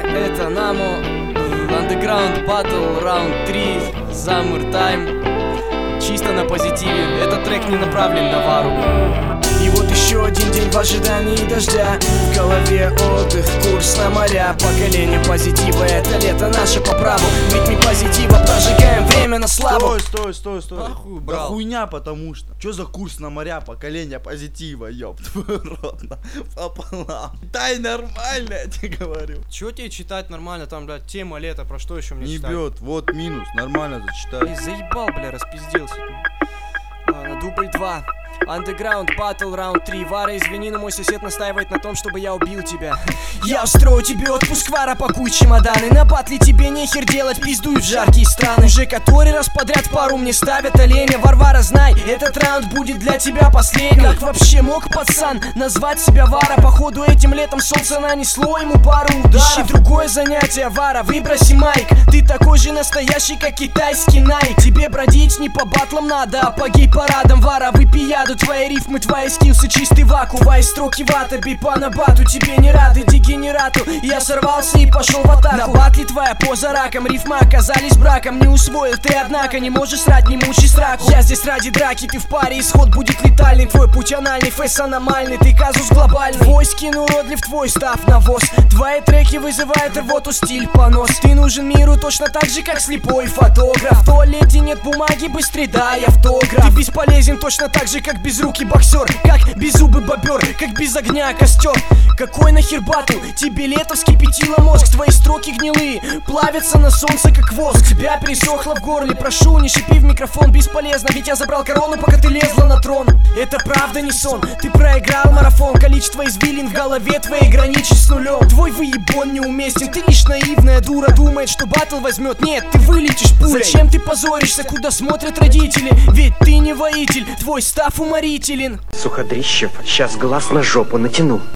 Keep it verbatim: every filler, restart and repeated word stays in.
это Намо, Underground Battle Round три, Summer Time. Чисто на позитиве, этот трек не направлен на Вару. И вот еще один день в ожидании дождя. В голове отдых, курс на моря. Поколение позитива, это лето наше по праву. В ритме позитива прожигаем время на славу. Стой, стой, стой, стой. Ахуй, Да брал. хуйня, потому что. Чё за курс на моря, поколение позитива, ёб твою рот, пополам. Дай нормально, я тебе говорю. Чего тебе читать нормально, там, блядь, тема лета, про что еще мне Не читать? бьет, вот минус, нормально Эй, зачитай. заебал, бля, распизделся. Ладно, дубль два. Underground Battle Round три. Вара, извини, но мой сосед настаивает на том, чтобы я убил тебя. Я устрою тебе отпуск, Вара, пакуй чемоданы. На батле тебе нехер делать, пиздуй в жаркие страны. Уже который раз подряд пару мне ставят оленя. Варвара, знай, этот раунд будет для тебя последний. Как вообще мог пацан назвать себя Вара? Походу этим летом солнце нанесло ему пару ударов. Ищи другое занятие, Вара, выброси майк. Ты такой же настоящий, как китайский Найк. Тебе бродить не по батлам надо, а по гей-парадам. Вара, выпей яду, твои рифмы, твои скилсы, чистый вакуум. Твои строки вата, бей по набату. Тебе не рады, дегенерату. Я сорвался и пошел в атаку. На батле твоя поза раком, рифмы оказались браком. Не усвоил ты, однако, не можешь срать, не мучай сраку. Я здесь ради драки, ты в паре, исход будет летальный. Твой путь анальный, фейс аномальный, ты казус глобальный. Твой скин уродлив, твой став навоз. Твои треки вызывают рвоту, стиль понос. Ты нужен миру точно так же, как слепой фотограф. В туалете нет бумаги, быстрее дай автограф. Ты бесполезен точно так же, как безрукий боксер, как беззубый бобер, как без огня костер. Какой нахер батл? Тебе лето вскипятило мозг. Твои строки гнилые, плавятся на солнце, как воск. Тебя пересохло в горле, прошу, не шипи в микрофон. Бесполезно, ведь я забрал корону, пока ты лезла на трон. Это правда не сон, ты проиграл марафон. Количество извилин в голове твоей граничит с нулем. Твой выебон неуместен, ты лишь наивная дура. Думает, что батл возьмет, нет, ты вылетишь пулей. Зачем ты позоришься, куда смотрят родители? Ведь ты не воитель, твой став уморителен. Суходрищев, сейчас глаз на жопу натяну.